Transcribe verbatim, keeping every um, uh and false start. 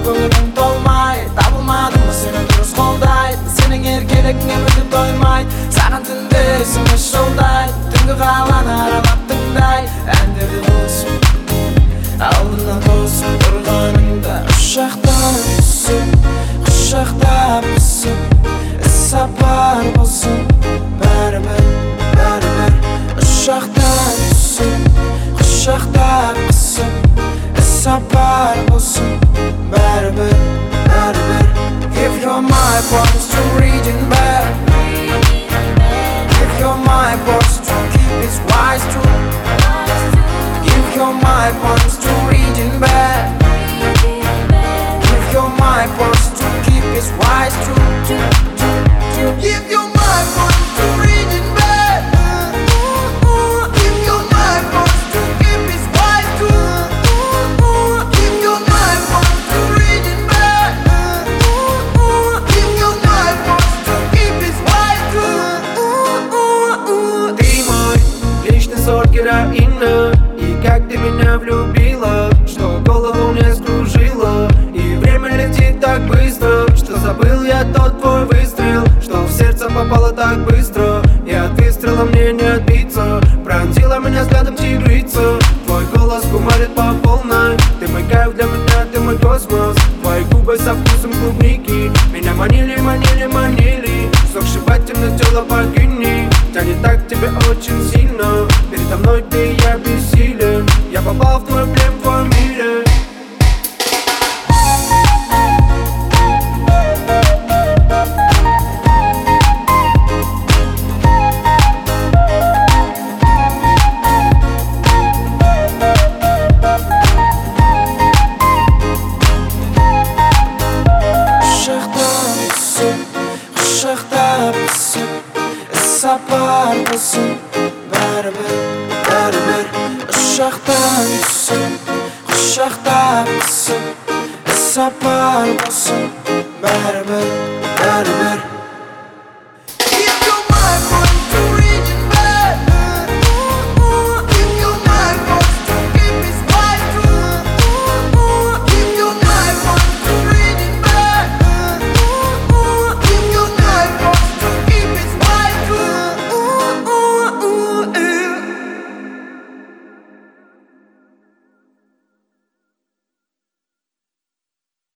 көңілің толмай, табылмадың ба сені дұрыс қолдайды, сенің еркелігіңе мүлде тоймайды. Саған түнде есіме жолдайды, түнгі қаланы аралап тыңдай әндерді қосып, алдына тосып тұрғаныңда ұшақтан түсіп, құшақтап қысып, іссапар болсын бәрібір, бәрібір. Ұшақтан түсіп, құшақтап қысып, іссапар болсын бәрібір, бәрібір. If you're my promise to reaching back, if you're my promise to keep its wise true, if you're my promise to reaching back, if you're my promise to keep its wise true, if you're my promise to reaching back, if you're my promise to keep its wise true, if you're my promise to reaching back, if you're my promise to keep its wise true. Ты мой личный сорт героина, и как ты меня влюбила, что голову мне скружила. И время летит так быстро, что забыл я тот твой выстрел, что в сердце попало так быстро, и от выстрела мне не отбиться. Пронзила меня взглядом тигрица, твой голос кумарит по полной. Ты мой кайф для меня, ты мой космос, твои губы со вкусом клубники меня манили, манили, манили. Сокшибательно тело богини тянет так к тебе очень сильно. Передо мной ты, я бессилен, я попал в твой плен, в твоем мире. Құшақтап қысып, іссапар болсын бәрібір, бәрібір. Ұшақтан түсіп, құшақтап қысып, іссапар болсын бәрібір, бәрібір.